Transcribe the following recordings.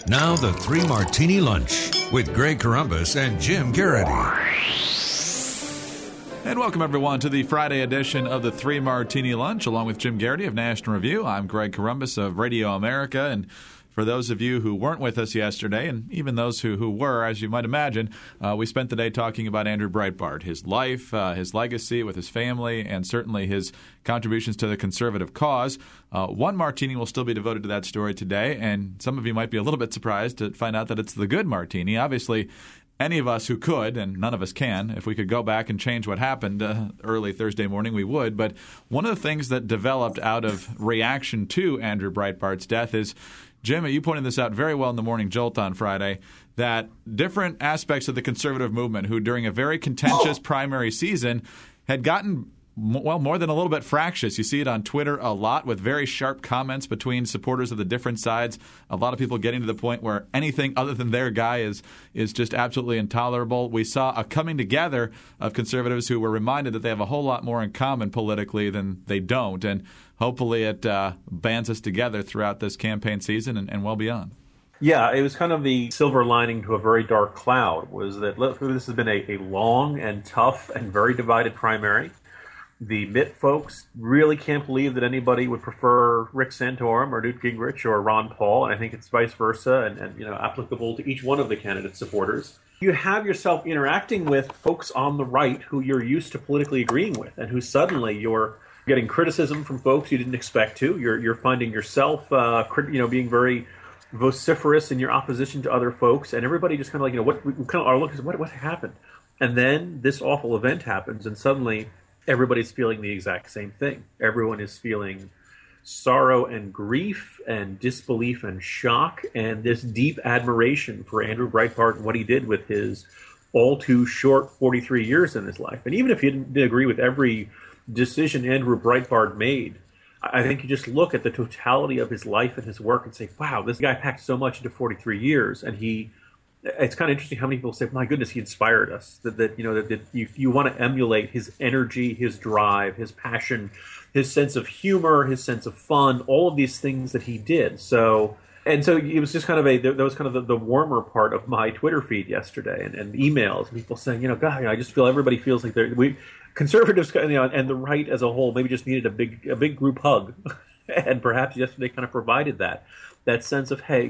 Now the Three Martini Lunch with Greg Corombos and Jim Garrity. And welcome, everyone, to the Friday edition of the Three Martini Lunch, along with Jim Garrity of National Review. I'm Greg Corombos of Radio America, and for those of you who weren't with us yesterday, and even those who were, as you might imagine, we spent the day talking about Andrew Breitbart, his life, his legacy with his family, and certainly his contributions to the conservative cause. One martini will still be devoted to that story today, and some of you might be a little bit surprised to find out that it's the good martini. Obviously, any of us who could, and none of us can, if we could go back and change what happened early Thursday morning, we would. But one of the things that developed out of reaction to Andrew Breitbart's death is, Jim, you pointed this out very well in the Morning Jolt on Friday, that different aspects of the conservative movement who during a very contentious primary season had gotten, well, more than a little bit fractious. You see it on Twitter a lot with very sharp comments between supporters of the different sides. A lot of people getting to the point where anything other than their guy is just absolutely intolerable. We saw a coming together of conservatives who were reminded that they have a whole lot more in common politically than they don't. And hopefully it bands us together throughout this campaign season and well beyond. Yeah, it was kind of the silver lining to a very dark cloud, was that this has been a long and tough and very divided primary. The Mitt folks really can't believe that anybody would prefer Rick Santorum or Newt Gingrich or Ron Paul, and I think it's vice versa and applicable to each one of the candidate supporters. You have yourself interacting with folks on the right who you're used to politically agreeing with, and who suddenly you're getting criticism from folks you didn't expect to. You're finding yourself, being very vociferous in your opposition to other folks, and everybody just kind of what happened? And then this awful event happens, and suddenly everybody's feeling the exact same thing. Everyone is feeling sorrow and grief and disbelief and shock and this deep admiration for Andrew Breitbart and what he did with his all too short 43 years in his life. And even if you didn't agree with every decision Andrew Breitbart made, I think you just look at the totality of his life and his work and say, wow, this guy packed so much into 43 years. And it's kind of interesting how many people say, my goodness, he inspired us. That you want to emulate his energy, his drive, his passion, his sense of humor, his sense of fun, all of these things that he did. So it was just kind of that was kind of the warmer part of my Twitter feed yesterday, and emails, and people saying, God, I just feel everybody feels like conservatives, and the right as a whole maybe just needed a big group hug, and perhaps yesterday kind of provided that sense of, hey,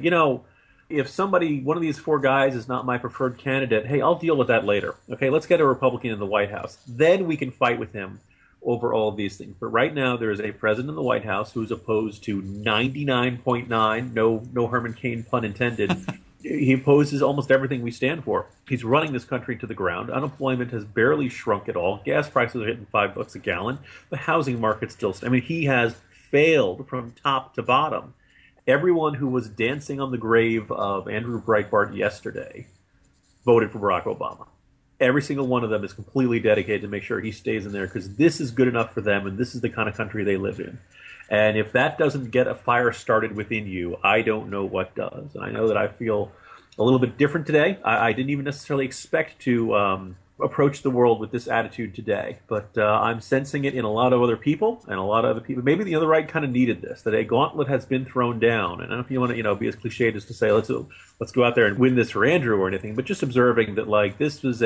if one of these four guys is not my preferred candidate, hey, I'll deal with that later. Okay, let's get a Republican in the White House. Then we can fight with him over all of these things. But right now, there is a president in the White House who's opposed to 99.9, no Herman Cain pun intended. He opposes almost everything we stand for. He's running this country to the ground. Unemployment has barely shrunk at all. Gas prices are hitting $5 a gallon. The housing market's still, he has failed from top to bottom. Everyone who was dancing on the grave of Andrew Breitbart yesterday voted for Barack Obama. Every single one of them is completely dedicated to make sure he stays in there, because this is good enough for them, and this is the kind of country they live in. And if that doesn't get a fire started within you, I don't know what does. And I know that I feel a little bit different today. I didn't even necessarily expect to approach the world with this attitude today, but I'm sensing it in a lot of other people, and a lot of other people. Maybe the other right kind of needed this, that a gauntlet has been thrown down. And I don't know if you want to, be as cliched as to say, let's go out there and win this for Andrew or anything, but just observing that, this was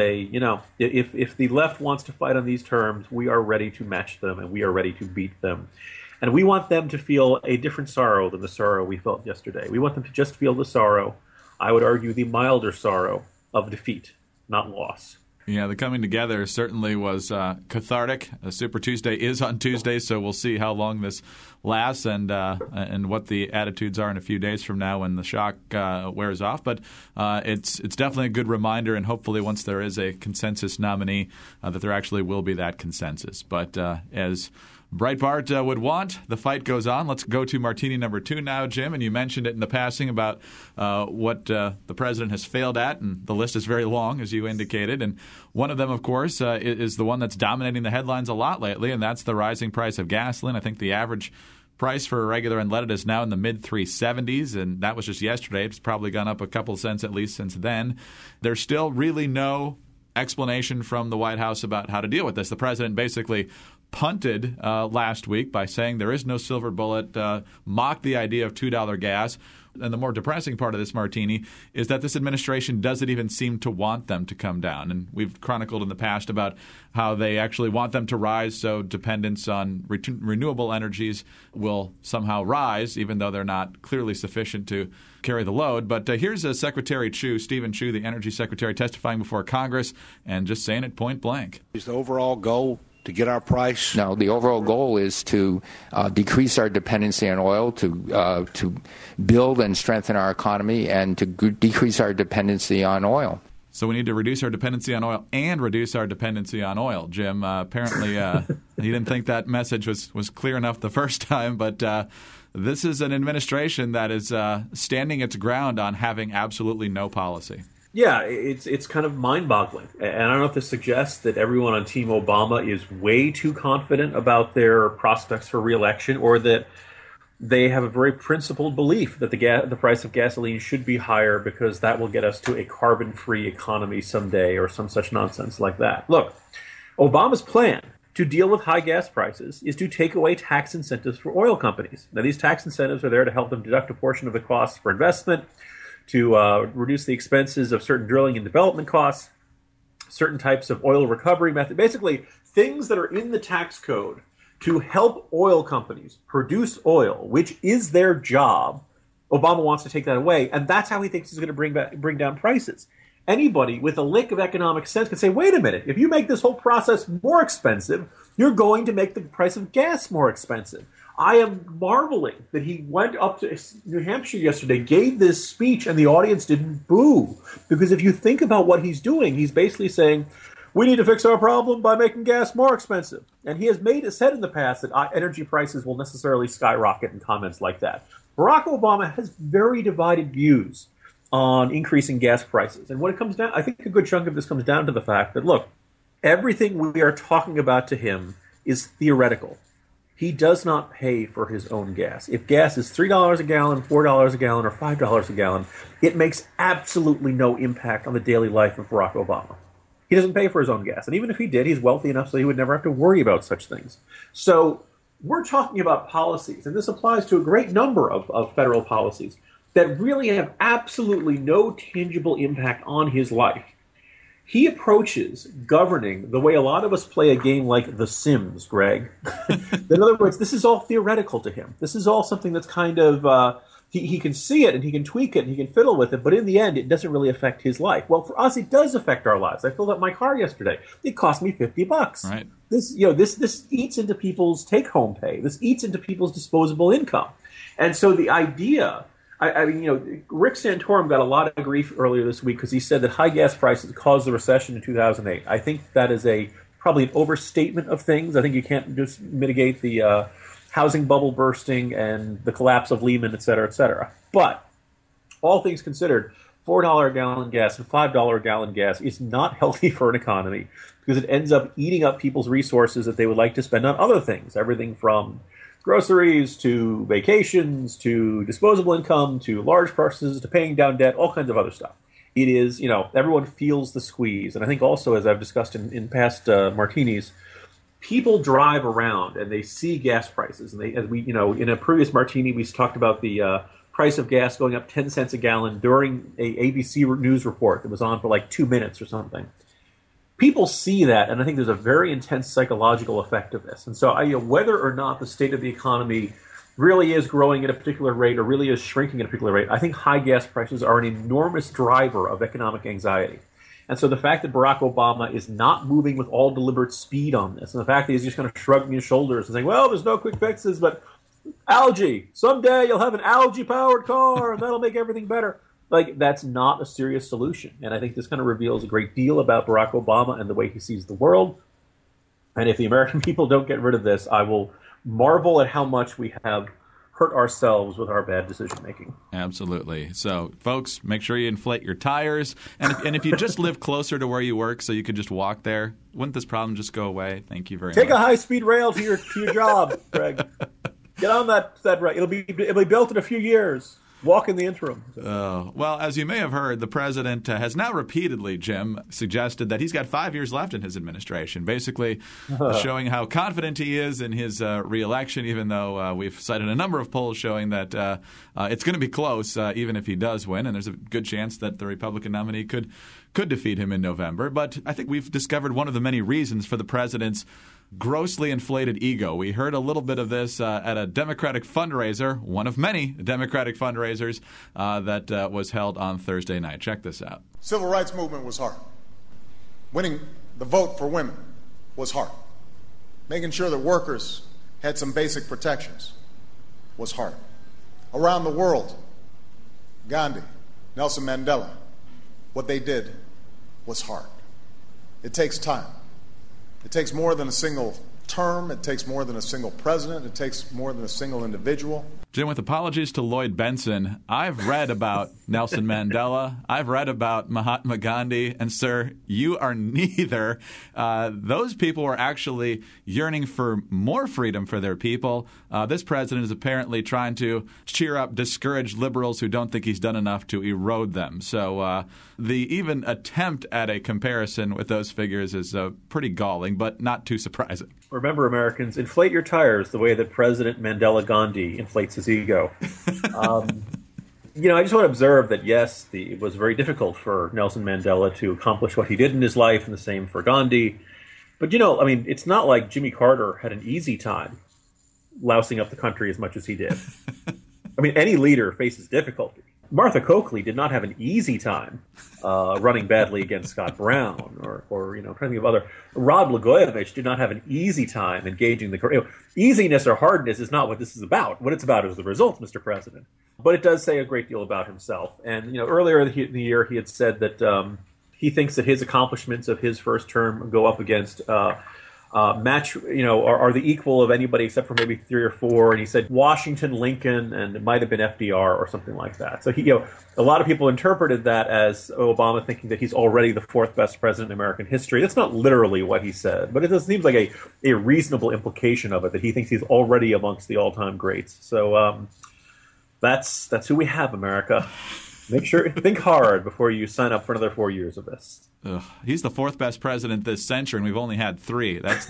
if the left wants to fight on these terms, we are ready to match them, and we are ready to beat them. And we want them to feel a different sorrow than the sorrow we felt yesterday. We want them to just feel the sorrow, I would argue the milder sorrow of defeat, not loss. Yeah, the coming together certainly was cathartic. Super Tuesday is on Tuesday, so we'll see how long this lasts and what the attitudes are in a few days from now when the shock wears off. But it's definitely a good reminder, and hopefully once there is a consensus nominee, that there actually will be that consensus. But as Breitbart would want, the fight goes on. Let's go to martini number 2 now, Jim. And you mentioned it in the passing about what the president has failed at, and the list is very long, as you indicated. And one of them, of course, is the one that's dominating the headlines a lot lately, and that's the rising price of gasoline. I think the average price for a regular unleaded is now in the mid-370s, and that was just yesterday. It's probably gone up a couple of cents at least since then. There's still really no explanation from the White House about how to deal with this. The president basically punted last week by saying there is no silver bullet, mocked the idea of $2 gas. And the more depressing part of this, Martini, is that this administration doesn't even seem to want them to come down. And we've chronicled in the past about how they actually want them to rise, so dependence on renewable energies will somehow rise, even though they're not clearly sufficient to carry the load. But here's Secretary Chu, Stephen Chu, the Energy Secretary, testifying before Congress and just saying it point blank. Is the overall goal to get our price? No, the overall goal is to decrease our dependency on oil, to build and strengthen our economy, and to decrease our dependency on oil. So we need to reduce our dependency on oil and reduce our dependency on oil. Jim, apparently he didn't think that message was clear enough the first time, but this is an administration that is standing its ground on having absolutely no policy. Yeah, it's kind of mind-boggling. And I don't know if this suggests that everyone on Team Obama is way too confident about their prospects for re-election, or that they have a very principled belief that the price of gasoline should be higher because that will get us to a carbon-free economy someday, or some such nonsense like that. Look, Obama's plan to deal with high gas prices is to take away tax incentives for oil companies. Now, these tax incentives are there to help them deduct a portion of the costs for investment, to reduce the expenses of certain drilling and development costs, certain types of oil recovery method, basically things that are in the tax code to help oil companies produce oil, which is their job. Obama wants to take that away, and that's how he thinks he's going to bring down prices. Anybody with a lick of economic sense could say, wait a minute, if you make this whole process more expensive, you're going to make the price of gas more expensive. I am marveling that he went up to New Hampshire yesterday, gave this speech, and the audience didn't boo. Because if you think about what he's doing, he's basically saying, we need to fix our problem by making gas more expensive. And he has said in the past that energy prices will necessarily skyrocket in comments like that. Barack Obama has very divided views on increasing gas prices. And what it comes down, I think a good chunk of this comes down to the fact that, look, everything we are talking about to him is theoretical. He does not pay for his own gas. If gas is $3 a gallon, $4 a gallon, or $5 a gallon, it makes absolutely no impact on the daily life of Barack Obama. He doesn't pay for his own gas. And even if he did, he's wealthy enough so he would never have to worry about such things. So we're talking about policies, and this applies to a great number of federal policies that really have absolutely no tangible impact on his life. He approaches governing the way a lot of us play a game like The Sims, Greg. In other words, this is all theoretical to him. This is all something that's kind of, he can see it and he can tweak it and he can fiddle with it, but in the end, it doesn't really affect his life. Well, for us, it does affect our lives. I filled up my car yesterday. It cost me $50. Right. This eats into people's take-home pay. This eats into people's disposable income. And so the idea... Rick Santorum got a lot of grief earlier this week because he said that high gas prices caused the recession in 2008. I think that is probably an overstatement of things. I think you can't just mitigate the housing bubble bursting and the collapse of Lehman, et cetera, et cetera. But all things considered, $4 a gallon gas and $5 a gallon gas is not healthy for an economy because it ends up eating up people's resources that they would like to spend on other things, everything from groceries to vacations to disposable income to large purchases to paying down debt, all kinds of other stuff. It is, everyone feels the squeeze. And I think also, as I've discussed in past martinis, people drive around and they see gas prices. And in a previous martini, we talked about the price of gas going up 10 cents a gallon during a ABC News report that was on for like 2 minutes or something. People see that, and I think there's a very intense psychological effect of this. And so whether or not the state of the economy really is growing at a particular rate or really is shrinking at a particular rate, I think high gas prices are an enormous driver of economic anxiety. And so the fact that Barack Obama is not moving with all deliberate speed on this, and the fact that he's just kind of shrugging his shoulders and saying, well, there's no quick fixes, but algae, someday you'll have an algae-powered car, and that'll make everything better. That's not a serious solution. And I think this kind of reveals a great deal about Barack Obama and the way he sees the world. And if the American people don't get rid of this, I will marvel at how much we have hurt ourselves with our bad decision-making. Absolutely. So, folks, make sure you inflate your tires. And if you just live closer to where you work so you could just walk there, wouldn't this problem just go away? Thank you very much. Take a high-speed rail to your job, Greg. Get on that rail. It'll be built in a few years. Walk in the interim. Well, as you may have heard, the president has now repeatedly, Jim, suggested that he's got 5 years left in his administration, basically showing how confident he is in his reelection, even though we've cited a number of polls showing that it's going to be close, even if he does win, and there's a good chance that the Republican nominee could defeat him in November. But I think we've discovered one of the many reasons for the president's grossly inflated ego. We heard a little bit of this at a Democratic fundraiser, one of many Democratic fundraisers that was held on Thursday night. Check this out. Civil rights movement was hard. Winning the vote for women was hard. Making sure that workers had some basic protections was hard. Around the world, Gandhi, Nelson Mandela, what they did was hard. It takes time. It takes more than a single term. It takes more than a single president. It takes more than a single individual. Jim, with apologies to Lloyd Benson, I've read about Nelson Mandela. I've read about Mahatma Gandhi. And, sir, you are neither. Those people were actually yearning for more freedom for their people. This president is apparently trying to cheer up discouraged liberals who don't think he's done enough to erode them. So the even attempt at a comparison with those figures is pretty galling, but not too surprising. Remember, Americans, inflate your tires the way that President Mandela Gandhi inflates his ego. I just want to observe that, yes, it was very difficult for Nelson Mandela to accomplish what he did in his life, and the same for Gandhi. But, it's not like Jimmy Carter had an easy time lousing up the country as much as he did. Any leader faces difficulty. Martha Coakley did not have an easy time running badly against Scott Brown, or trying to think of other. Rod Blagojevich did not have an easy time engaging the. Easiness or hardness is not what this is about. What it's about is the results, Mr. President. But it does say a great deal about himself. And earlier in the year, he had said that he thinks that his accomplishments of his first term go up against. Match, are the equal of anybody except for maybe 3 or 4. And he said Washington, Lincoln, and it might have been FDR or something like that. So a lot of people interpreted that as Obama thinking that he's already the 4th best president in American history. That's not literally what he said, but it seems like a reasonable implication of it, that he thinks he's already amongst the all-time greats. So that's who we have, America. Think hard before you sign up for another 4 years of this. Ugh, he's the 4th best president this century, and we've only had 3. That's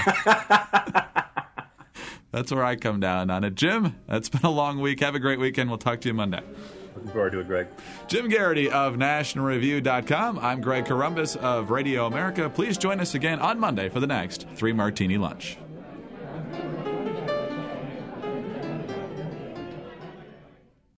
where I come down on it. Jim, it's been a long week. Have a great weekend. We'll talk to you Monday. Looking forward to it, Greg. Jim Garrity of NationalReview.com. I'm Greg Corombos of Radio America. Please join us again on Monday for the next 3 Martini Lunch.